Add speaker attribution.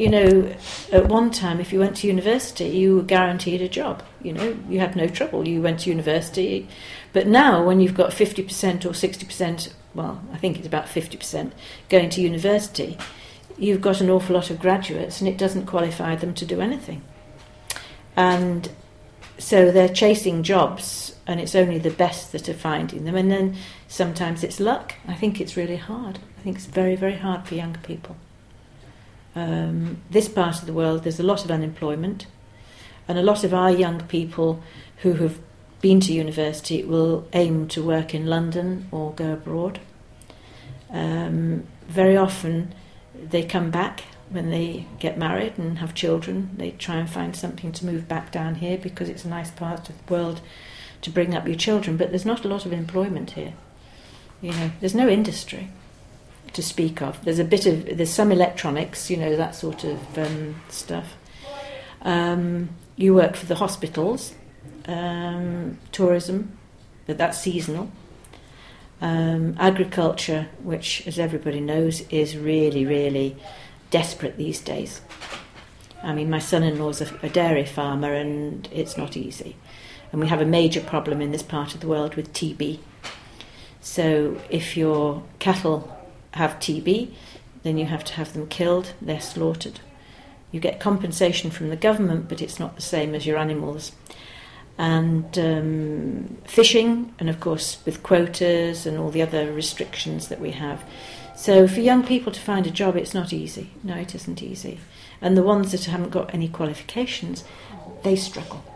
Speaker 1: You know, at one time, if you went to university, you were guaranteed a job. You know, you had no trouble. You went to university. But now, when you've got 50% or 60%, well, I think it's about 50% going to university, you've got an awful lot of graduates, and it doesn't qualify them to do anything. And so they're chasing jobs, and it's only the best that are finding them. And then sometimes it's luck. I think it's really hard. I think it's very, very hard for young people. This part of the world, there's a lot of unemployment, and a lot of our young people who have been to university will aim to work in London or go abroad. Very often they come back when they get married and have children. They try and find something to move back down here because it's a nice part of the world to bring up your children, but there's not a lot of employment here. You know, there's no industry to speak of. There's some electronics, you know, that sort of stuff. You work for the hospitals, tourism, but that's seasonal. Agriculture, which, as everybody knows, is really, really desperate these days. I mean, my son-in-law's a dairy farmer, and it's not easy. And we have a major problem in this part of the world with TB. So if your cattle have TB, then you have to have them killed, they're slaughtered. You get compensation from the government, but it's not the same as your animals. And fishing, and of course with quotas and all the other restrictions that we have. So for young people to find a job, it's not easy. No, it isn't easy. And the ones that haven't got any qualifications, they struggle.